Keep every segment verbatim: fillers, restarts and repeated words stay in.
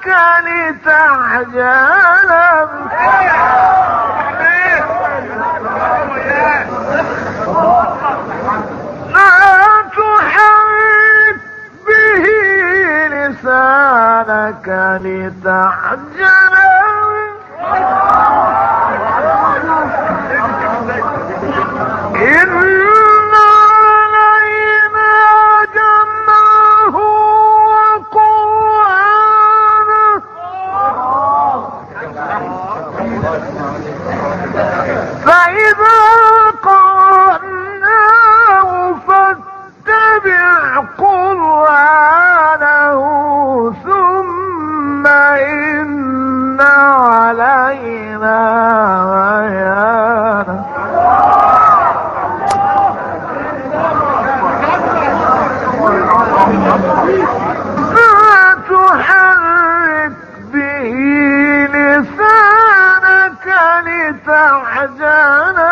لتعجل لا تحرك به لسانك لتعجل إن علينا جمعه وقرآنه فإذا قرأناه فاتبع قرآنه ثم إن علينا بيانه لا تحرك به لسانك لتعجل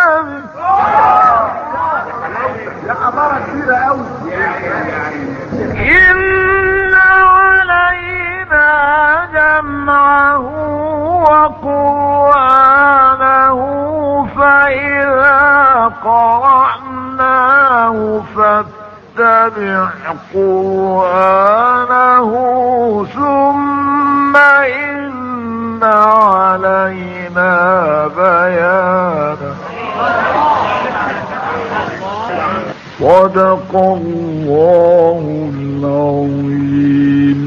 إن علينا جمعه وقرآنه فإذا قرأناه فاتبع قرآنه ثم إن علينا بيانه صدق الله العظيم.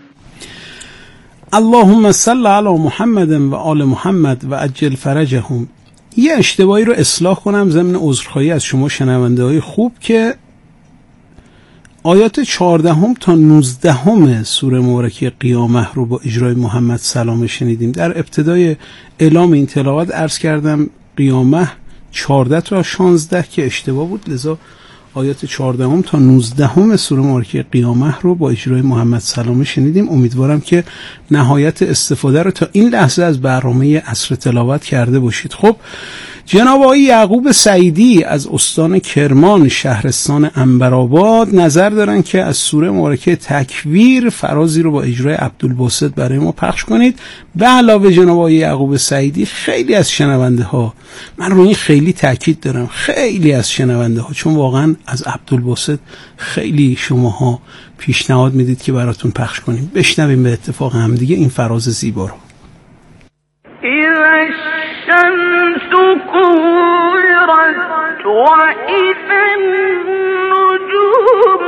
اللهم صل علی محمد و آل محمد و عجل فرجهم. یه اشتباهی رو اصلاح کنم ضمن عذرخواهی از شما شنونده های خوب که آیات چهاردهم تا نوزدهم سوره مبارکه قیامه رو با اجرای محمد سلامه شنیدیم. در ابتدای اعلام این تلاوت عرض کردم قیامه چهارده تا شانزده که اشتباه بود، لذا آیات چهاردهم تا نوزدهم سوره مبارکه قیامه رو با اجرای محمد سلامه شنیدیم. امیدوارم که نهایت استفاده رو تا این لحظه از برنامه عصر تلاوت کرده باشید. خب جناب آقای یعقوب سعیدی از استان کرمان شهرستان عنبرآباد نظر دارن که از سوره مبارکه تکویر فرازی رو با اجرای عبدالباسط برای ما پخش کنید. به علاوه جناب آقای یعقوب سعیدی خیلی از شنونده ها، من رو این خیلی تاکید دارم، خیلی از شنونده ها، چون واقعا از عبدالباسط خیلی شماها پیشنهاد میدید که براتون پخش کنیم. بشنویم به اتفاق هم دیگه این فراز زیبا رو. الشمس كورت وإذا النجوم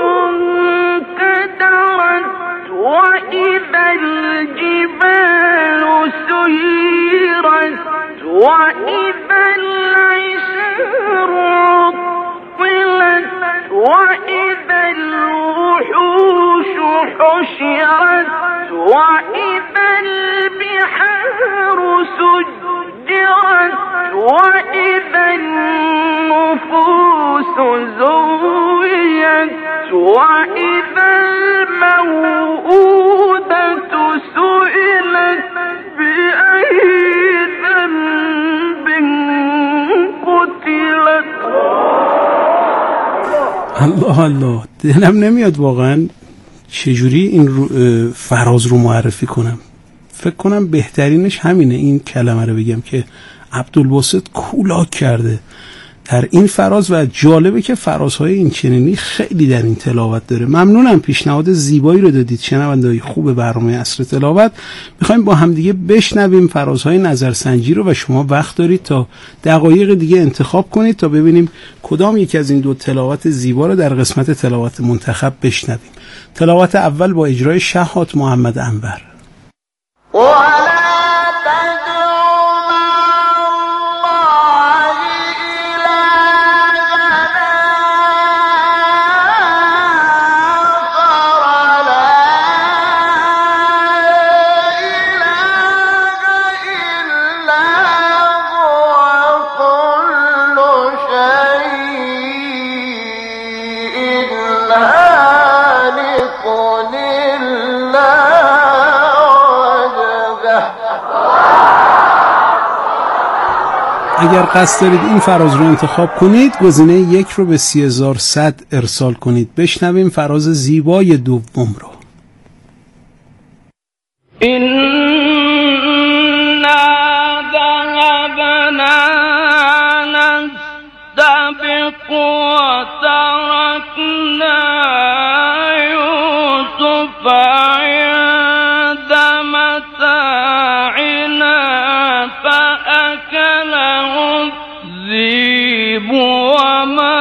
انكدرت وإذا الجبال سيرت وإذا العشار عطلت وإذا الوحوش حشرت وإذا البحار سجرت وإذا النفوس زويت وإذا الموءودة سئلت بأي ذنب قتلت. الله الله، دلم نمیاد واقعا چجوری این رو فراز رو معرفی کنم. فکر کنم بهترینش همینه این کلمه رو بگم که عبدالباسط کولاک کرده در این فراز و جالبه که فرازهای این چنینی خیلی در این تلاوت داره. ممنونم، پیشنهاد زیبایی رو دادید شنونده‌های خوب برنامه عصر تلاوت. میخوایم با هم دیگه بشنویم فرازهای نظرسنجی رو و شما وقت دارید تا دقایق دیگه انتخاب کنید تا ببینیم کدام یک از این دو تلاوت زیبا رو در قسمت تلاوت منتخب بشنویم. تلاوت اول با اجرای شهات محمد انور. اگر قصد دارید این فراز رو انتخاب کنید گزینه یک رو به سی هزار و صد ارسال کنید. بشنویم فراز زیبای دوم رو. إنا ذهبنا نستبق وتركنا يوسف عند متاعنا فأكله الذئب وما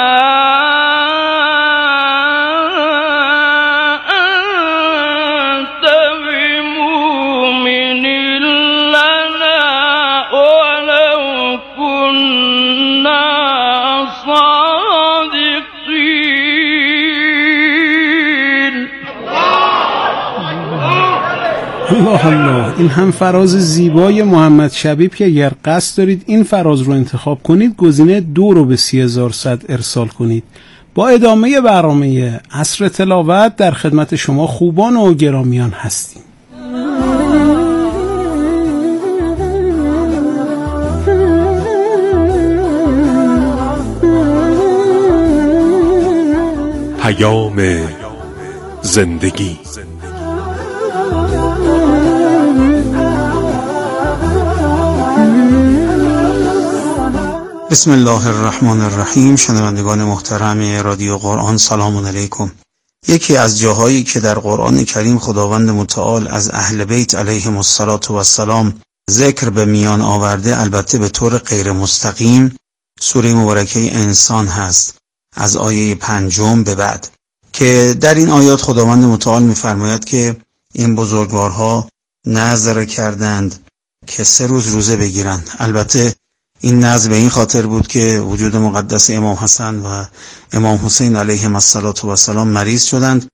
الله الله، این هم فراز زیبای محمد شبیب که اگر قصد دارید این فراز رو انتخاب کنید گزینه دو رو به سی هزار صد ارسال کنید. با ادامه برنامه عصر تلاوت در خدمت شما خوبان و گرامیان هستیم. پیام زندگی. بسم الله الرحمن الرحیم. شنوندگان محترم رادیو قرآن سلام علیکم. یکی از جاهایی که در قرآن کریم خداوند متعال از اهل بیت علیهم السلام ذکر به میان آورده، البته به طور غیر مستقیم، سوره مبارکه انسان هست از آیه پنجم به بعد، که در این آیات خداوند متعال می‌فرماید که این بزرگوارها نذر کردند که سه روز روزه بگیرند. البته این نذر به این خاطر بود که وجود مقدس امام حسن و امام حسین علیهم السلام مریض شدند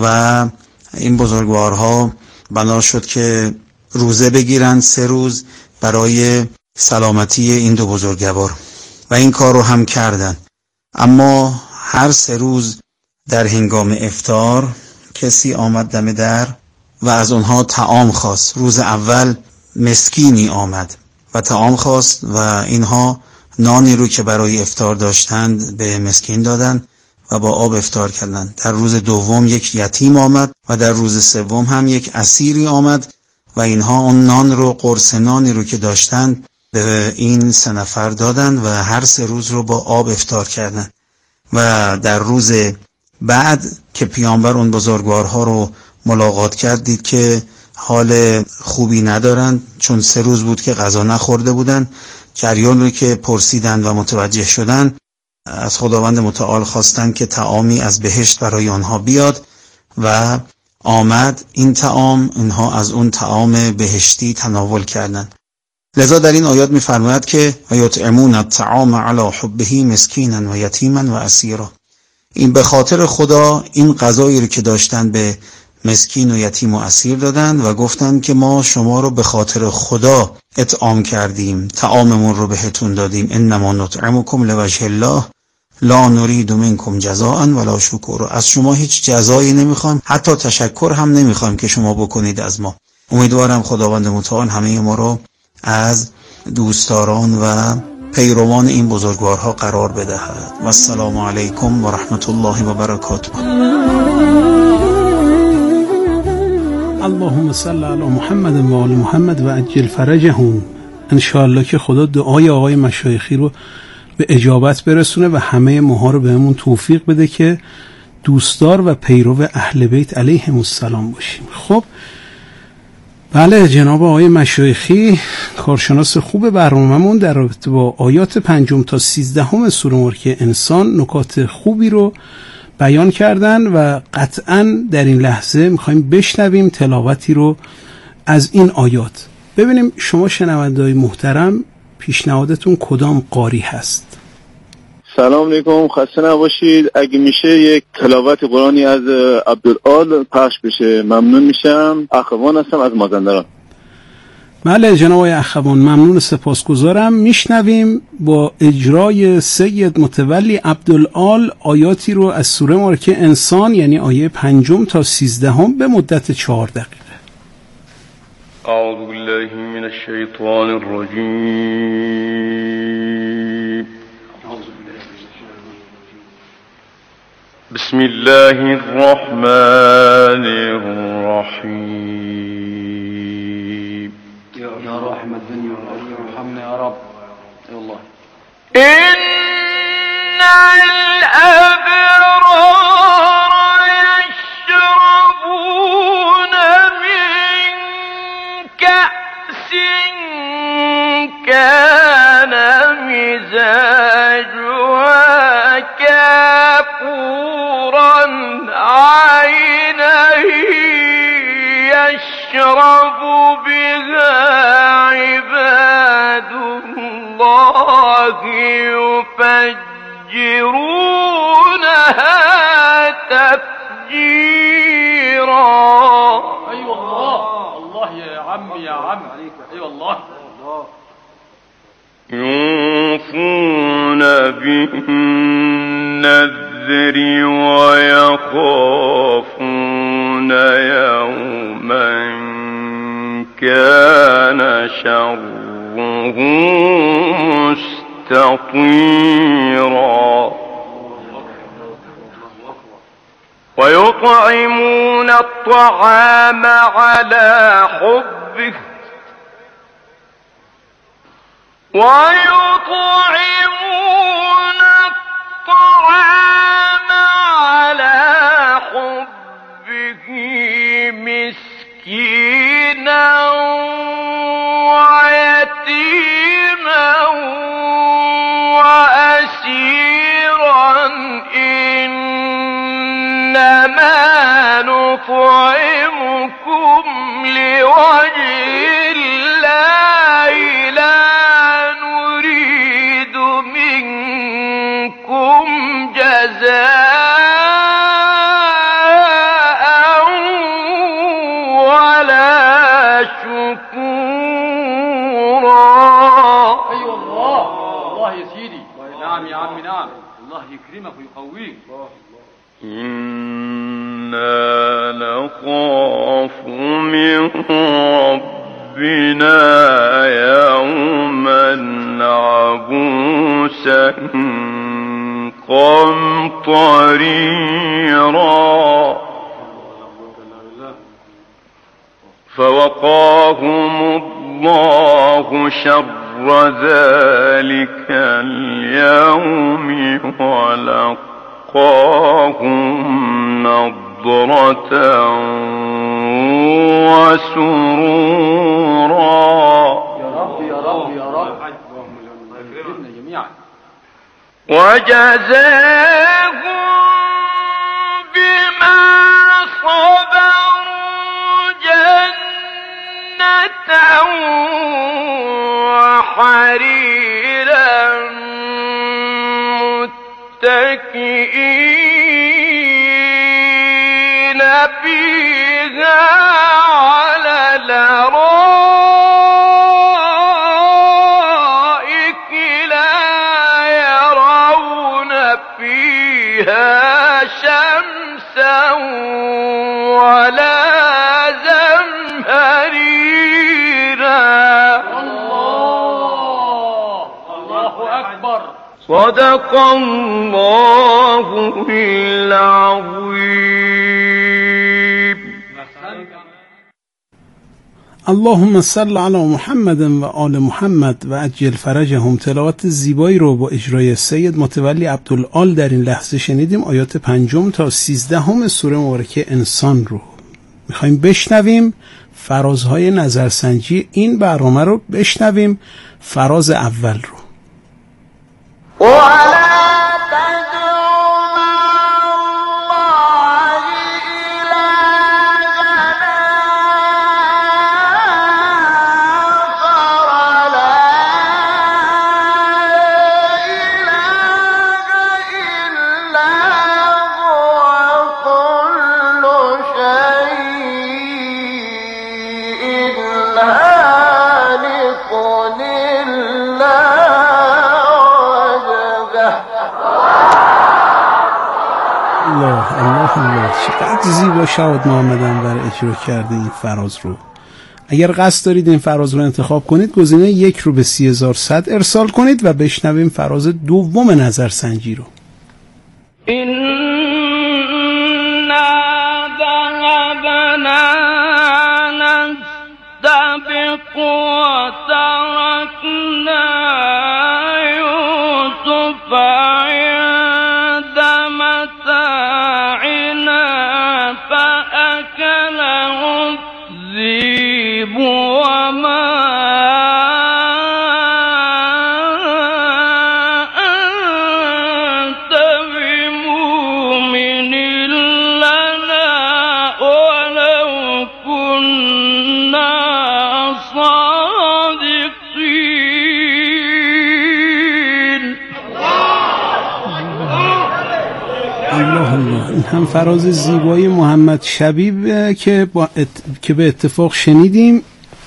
و این بزرگوارها بنا شد که روزه بگیرند سه روز برای سلامتی این دو بزرگوار و این کار رو هم کردند. اما هر سه روز در هنگام افطار کسی آمد دم در و از اونها طعام خواست. روز اول مسکینی آمد و طعام خواست و اینها نانی رو که برای افطار داشتند به مسکین دادند و با آب افطار کردند. در روز دوم یک یتیم آمد و در روز سوم هم یک اسیری آمد و اینها اون نان رو، قرص نانی رو که داشتند به این سه نفر دادند و هر سه روز رو با آب افطار کردند. و در روز بعد که پیامبر اون بزرگوارها رو ملاقات کرد، دید که حال خوبی ندارند، چون سه روز بود که غذا نخورده بودند. جریان رو که پرسیدند و متوجه شدند، از خداوند متعال خواستند که طعامی از بهشت برای آنها بیاد و آمد. این طعام، اینها از اون طعام بهشتی تناول کردند. لذا در این آیات می‌فرماید که وَيُطْعِمُونَ الطَّعَامَ عَلَى حُبِّهِ مِسْکِینًا وَیَتِیمًا وَأَسِیرًا. این به خاطر خدا این غذایی رو که داشتن به مسکین و یتیم و اسیر دادن و گفتند که ما شما رو به خاطر خدا اطعام کردیم، طعاممون رو بهتون دادیم. انما نطعمکم لوجه الله لا نريد منکم جزاء ولا شکورا. از شما هیچ جزایی نمیخوایم، حتی تشکر هم نمیخوایم که شما بکنید از ما. امیدوارم خداوند متعال همه ما رو از دوستداران و پیروان این بزرگوارها قرار بدهد. و السلام علیکم و رحمت الله و برکاته. اللهم صل علی محمد و آل محمد و عجل فرجهم. انشاءالله که خدا دعای آقای مشایخی رو به اجابت برسونه و همه ماها رو بهمون توفیق بده که دوستدار و پیرو اهل بیت علیهم السلام باشیم. خب بله جناب آقای مشایخی، کارشناس خوب برنامه‌مون، در رابطه با آیات پنجم تا سیزدهم سوره مبارکه انسان نکات خوبی رو بیان کردن و قطعاً در این لحظه میخوایم بشنویم تلاوتی رو از این آیات. ببینیم شما شنونده‌های محترم پیشنهادتون کدام قاری هست؟ سلام علیکم، خسته نباشید. اگه میشه یک تلاوت قرآنی از عبدالعال پخش بشه ممنون میشم. اخوان هستم از مازندران. بله جناب آقای اخوان، ممنون، سپاسگزارم. میشنویم با اجرای سید متولی عبدالعال آیاتی رو از سوره مبارکه انسان، یعنی آیه پنجم تا سیزدهم به مدت چهار دقیقه. اعوذ بالله من الشیطان الرجیم. بسم الله الرحمن الرحیم. ارحمنا يا رب. يا الله. إن الأبرار يشربون من كأس كان مزاجها كافورا عينا يشرب بها عباد الله يفجرونها تفجيرا. أيوة الله. الله يا عم يا عم عليك. أيوة الله. يوفون بالنذر ويخافون يوما كان شره مستطيرا. ويطعمون الطعام على حبه ويطعمون الطعام على حبه مسكينا ويتيما وأسيرا إنما نطعمكم لوجه الله لا نريد منكم جزاء ولا شكورا. أيوة الله. الله يا سيدي. نعم يا عم نعم. الله يكرمك ويقويك. إنا نخاف من ربنا يوما عبوسا قمطريرا. فوقاهم الله شر ذلك اليوم ولقاهم نضرة وسرورا. يا رب يا رب يا رب. اكرمنا جميعا. وجزاهم بما صبروا جنة وحريرا متكئين فيها على الأرائك لا يرون فيها شمسا ولا زمهريرا. الله. الله أكبر. صدق الله العظيم. اللهم صل علی محمد و آل محمد و عجل فرجهم. تلاوت زیبایی رو با اجرای سید متولی عبدالآل در این لحظه شنیدیم. آیات پنجم تا سیزدهم سوره مبارکه انسان رو میخوایم بشنویم. فرازهای نظرسنجی این برنامه رو بشنویم. فراز اول رو چقدر زیبا شهاب محمد انور اجرا کرده این فراز رو. اگر قصد دارید این فراز رو انتخاب کنید گزینه یک رو به سی هزار و صد ارسال کنید و بشنویم فراز دوم نظرسنجی رو. إنا ذهبنا نستبق وتركنا هم فراز زیبای محمد شبیب که با ات... که به اتفاق شنیدیم.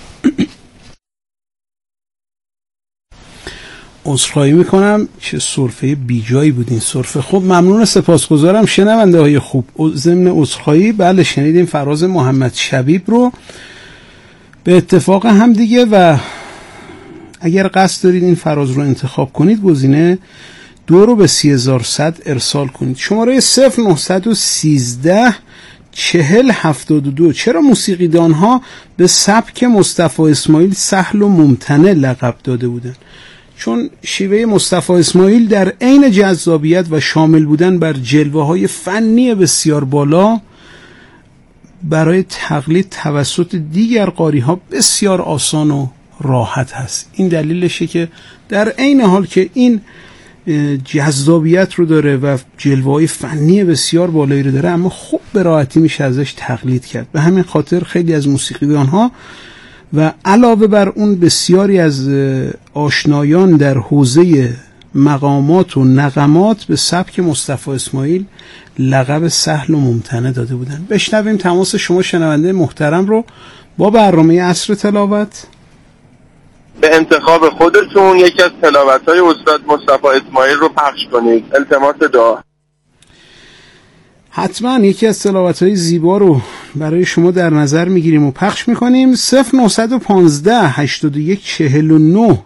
عذرخواهی میکنم، چه سرفه بیجایی بود این سرفه. خب ممنون، سپاسگزارم شنونده های خوب. ضمن عذرخواهی بله شنیدیم فراز محمد شبیب رو به اتفاق هم دیگه، و اگر قصد دارید این فراز رو انتخاب کنید گزینه دو رو به سی هزار و صد ارسال کنید. شماره صفر نهصد و سیزده چهل هفتاد و دو. چرا موسیقیدان ها به سبک مصطفی اسماعیل سهل و ممتنع لقب داده بودند؟ چون شیوه مصطفی اسماعیل در عین جذابیت و شامل بودن بر جلوه های فنی بسیار بالا برای تقلید توسط دیگر قاری ها بسیار آسان و راحت هست. این دلیلشه که در عین حال که این جذابیت رو داره و جلوه های فنی بسیار بالایی رو داره، اما خوب به راحتی میشه ازش تقلید کرد. به همین خاطر خیلی از موسیقیدان ها و علاوه بر اون بسیاری از آشنایان در حوزه مقامات و نغمات به سبک مصطفی اسماعیل لقب سهل و ممتنع داده بودن. بشنویم تماس شما شنونده محترم رو با برنامه عصر تلاوت. به انتخاب خودتون یکی از تلاوت‌های استاد مصطفی اسماعیل رو پخش کنید. التماس دعا. حتما یکی از تلاوت‌های زیبا رو برای شما در نظر میگیریم و پخش میکنیم. صفر نهصد و پانزده هشتاد و یک چهل و نه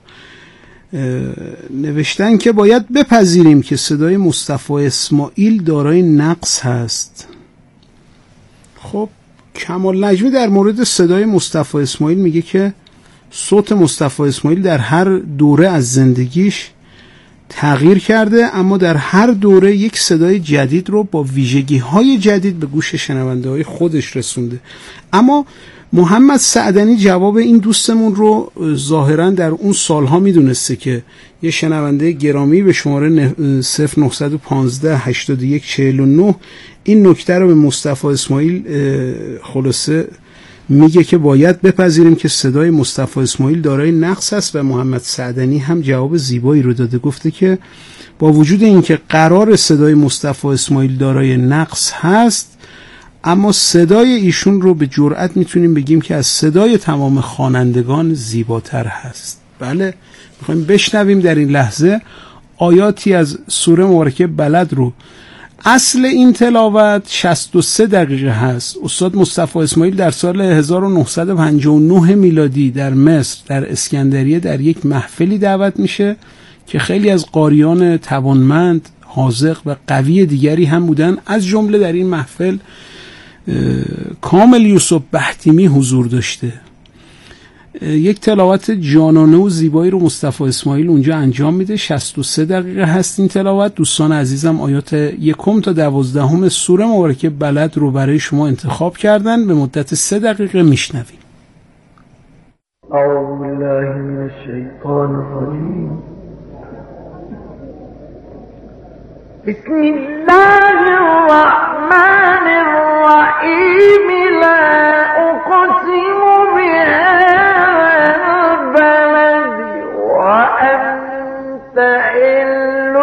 نوشتن که باید بپذیریم که صدای مصطفی اسماعیل دارای نقص هست. خب کمال نجمی در مورد صدای مصطفی اسماعیل میگه که صوت مصطفی اسماعیل در هر دوره از زندگیش تغییر کرده، اما در هر دوره یک صدای جدید رو با ویژگی‌های جدید به گوش شنونده‌های خودش رسونده. اما محمد سعدنی جواب این دوستمون رو ظاهراً در اون سالها میدونسته که یه شنونده گرامی به شماره صفر نهصد و پانزده هشتاد و یک چهل و نه این نکته رو به مصطفی اسماعیل خلاصه میگه که باید بپذیریم که صدای مصطفی اسماعیل دارای نقص است، و محمد سعدنی هم جواب زیبایی رو داده. گفته که با وجود اینکه قرار صدای مصطفی اسماعیل دارای نقص هست، اما صدای ایشون رو به جرئت میتونیم بگیم که از صدای تمام خوانندگان زیباتر هست. بله، میخوایم بشنویم در این لحظه آیاتی از سوره مبارکه بلد رو. اصل این تلاوت شصت و سه دقیقه هست. استاد مصطفی اسماعیل در سال هزار و نهصد و پنجاه و نه میلادی در مصر در اسکندریه در یک محفلی دعوت میشه که خیلی از قاریان توانمند، حاذق و قوی دیگری هم بودن. از جمله در این محفل کامل یوسف بحتیمی حضور داشته. یک تلاوت جانانه و زیبایی رو مصطفی اسماعیل اونجا انجام میده. شصت و سه دقیقه هست این تلاوت. دوستان عزیزم آیات یکم تا دوازدهم سوره مبارکه بلد رو برای شما انتخاب کردن، به مدت سه دقیقه میشنویم. اعوذ بالله من الشیطان الرجیم. بسم الله الرحمن الرحیم. لا اقسم بهذا البلد وأنت حل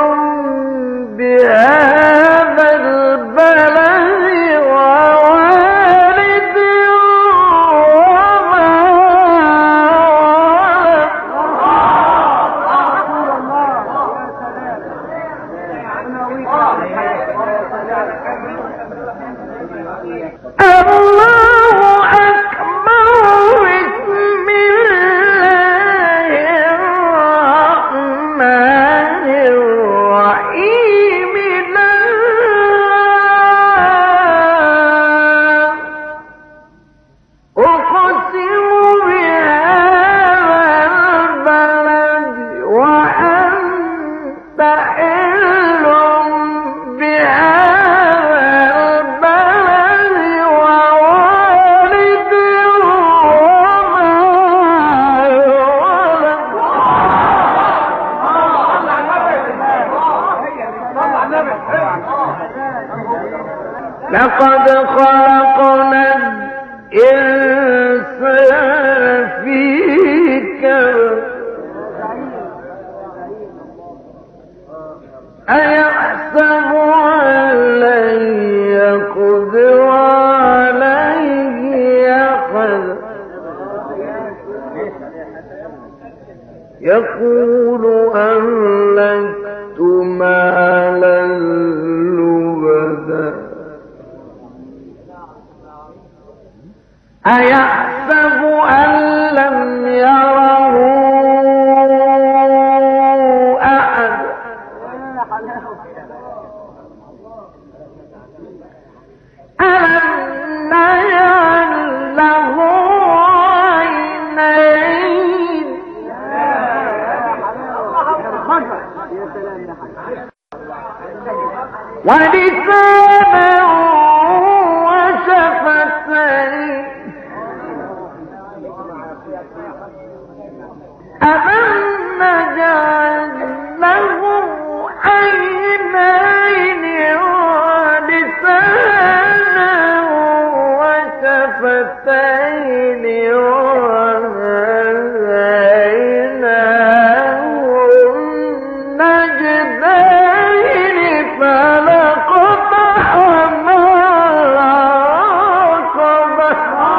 بهذا البلد ووالد وما الله يقول أهلكت مالا لبدا أيحسب أن لم يره أحد ألم نجعل له عينين ولسانا وشفتين ألم نجعل له عينين ولسانا وشفتين وهديناه النجدين فلقطع ما عقبه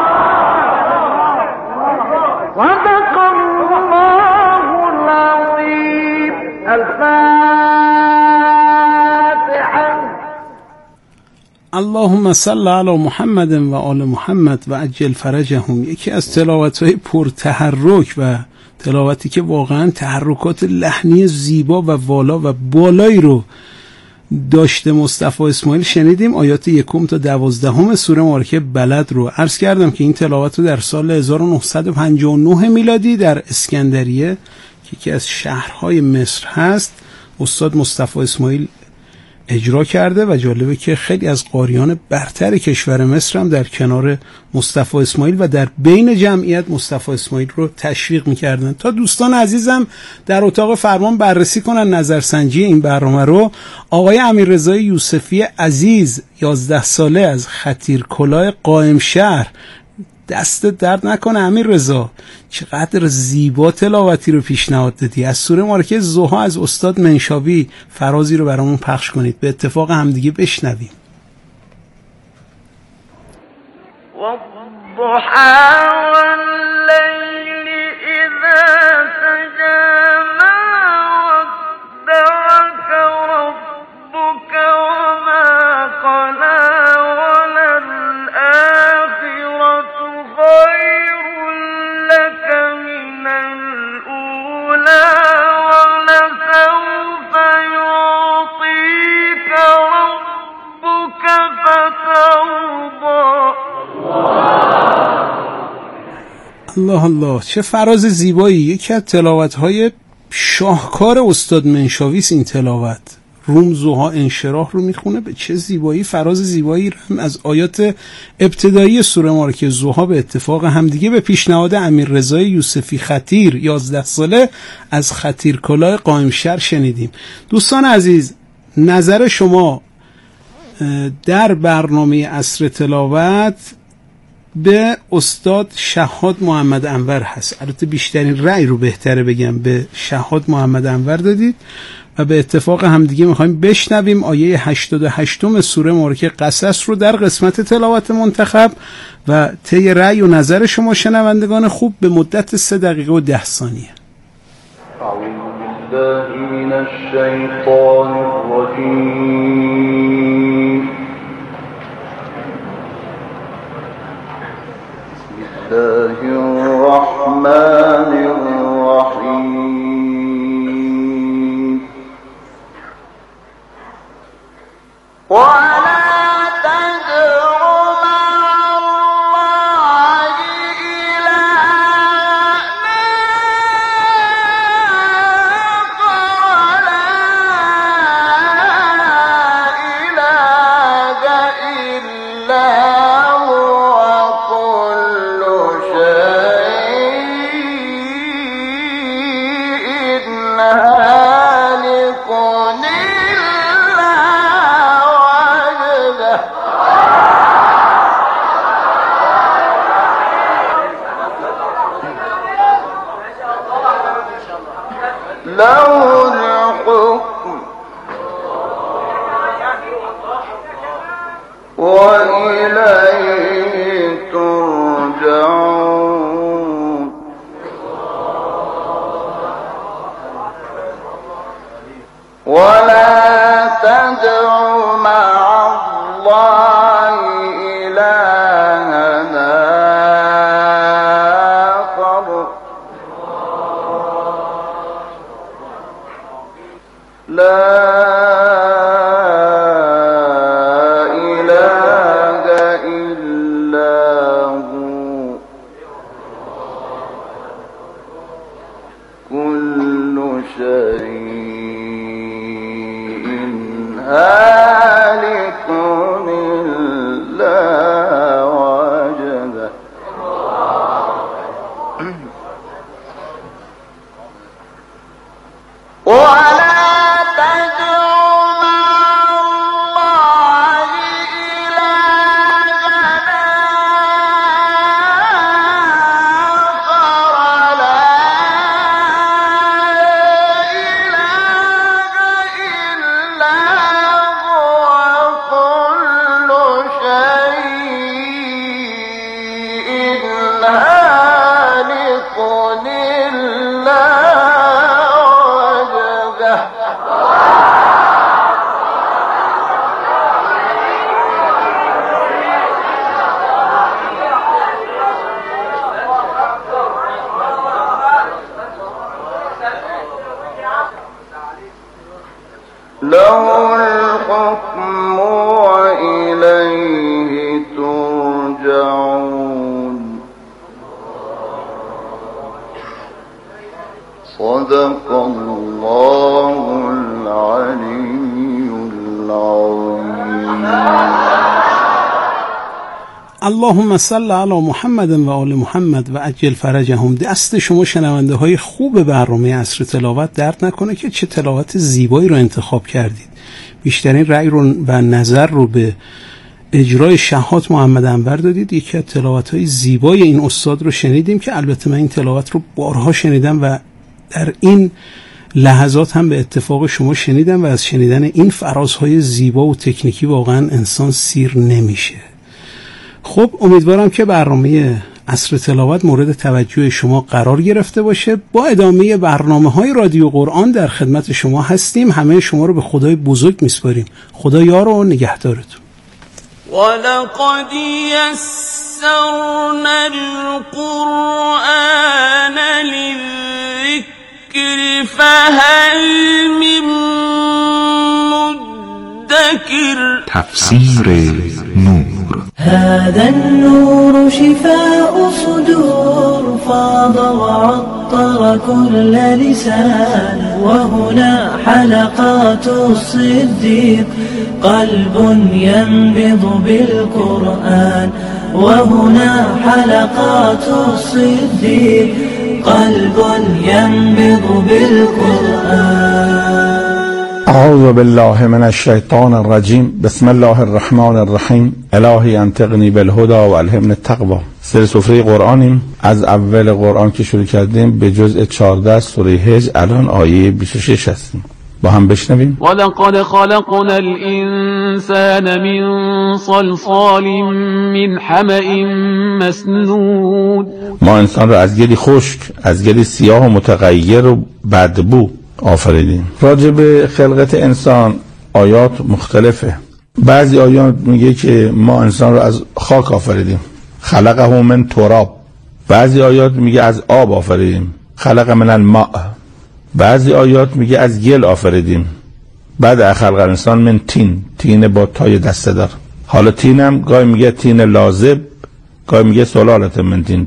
صدق الله العظيم. الفاتحة. اللهم صل علی محمد و آل محمد و عجل فرجهم. یکی از تلاوت‌های پرتحرک و تلاوتی که واقعا تحرکات لحنی زیبا و والا و بالایی رو داشته مصطفی اسماعیل شنیدیم. آیات یکم تا دوازدهم سوره مبارکه بلد رو عرض کردم که این تلاوت رو در سال هزار و نهصد و پنجاه و نه میلادی در اسکندریه که یکی از شهرهای مصر هست استاد مصطفی اسماعیل اجرا کرده و جالبه که خیلی از قاریان برتر کشور مصر هم در کنار مصطفی اسماعیل و در بین جمعیت مصطفی اسماعیل رو تشویق می‌کردن. تا دوستان عزیزم در اتاق فرمان بررسی کنن نظرسنجی این برنامه رو، آقای امیررضا یوسفی عزیز یازده ساله از خطیرکلاه قائم شهر، دست درد نکنه امیررضا، چقدر زیبا تلاوتی رو پیشنهاد دادی. از سوره مبارکه ضحی از استاد منشاوی فرازی رو برامون پخش کنید، به اتفاق همدیگه بشنویم. والضحى والليل إذا سجى ما ودعك ربك وما قلى وللآخرة خير لك من الأولى ولسوف يعطيك ربك فترضى. الله الله، چه فراز زیبایی. یکی از تلاوت‌های شاهکار استاد منشاوی این تلاوت. روم ضحی انشراح رو میخونه، به چه زیبایی، فراز زیبایی هم از آیات ابتدایی سوره مبارکه ضحی به اتفاق همدیگه به پیشنهاد امیررضا یوسفی خطیر یازده ساله از خطیرکلاه قائم شهر شنیدیم. دوستان عزیز، نظر شما در برنامه عصر تلاوت به استاد شهاد محمد انور هست. البته بیشترین رأی رو بهتره بگم به شهاد محمد انور دادید و به اتفاق همدیگه میخوایم بشنویم آیه هشتاد و هشت سوره مبارکه قصص رو در قسمت تلاوت منتخب و طی رأی و نظر شما شنوندگان خوب به مدت سه دقیقه و ده ثانیه. اعوذ بالله من الشیطان الرجیم. بسم الله الرحمن الرحیم. ولا له الحكم وإليه ترجعون. صدق الله العلي العظيم. اللهم صل علی محمد و آل محمد و عجل فرجهم. دست شما شنونده های خوب برنامه عصر تلاوت درد نکنه که چه تلاوت زیبایی رو انتخاب کردید. بیشترین رأی رو و نظر رو به اجرای شهات محمد انور دادید. یکی از تلاوت های زیبای این استاد رو شنیدیم که البته من این تلاوت رو بارها شنیدم و در این لحظات هم به اتفاق شما شنیدم و از شنیدن این فرازهای زیبا و تکنیکی واقعا انسان سیر نمیشه. خب امیدوارم که برنامه عصر تلاوت مورد توجه شما قرار گرفته باشه. با ادامه برنامه‌های رادیو قرآن در خدمت شما هستیم. همه شما رو به خدای بزرگ میسپاریم. خدا یار و نگهدارتون. ولقد یسرنا القرآن للذکر فهل من مدکر. تفسیر نور. هذا النور شفاء صدور فاض وعطر كل لسان وهنا حلقات الصديق قلب ينبض بالقرآن وهنا حلقات الصديق قلب ينبض بالقرآن. اعوذ بالله من الشیطان الرجیم. بسم الله الرحمن الرحیم. الهی انطقنی بالهدى و الهمنی التقوی. سر سفره قرآنیم. از اول قرآن که شروع کردیم به جزء چهارده سوره هجر الان آیه بیست و شش هستیم. با هم بشنویم. ولقد خلقنا الانسان من صلصال من حمأ مسنون. ما انسان را از گلی خشک، از گلی سیاه و متغیر و بدبو آفریدیم. راجع به خلقت انسان آیات مختلفه. بعضی آیات میگه که ما انسان رو از خاک آفریدیم، خلقه من تراب. بعضی آیات میگه از آب آفریدیم، خلق من الماء. بعضی آیات میگه از گل آفریدیم. بعد خلق انسان من تین، تین با تای دسته دار. حالا تینم گاهی میگه تین لازب، گاهی میگه سلالت من تین،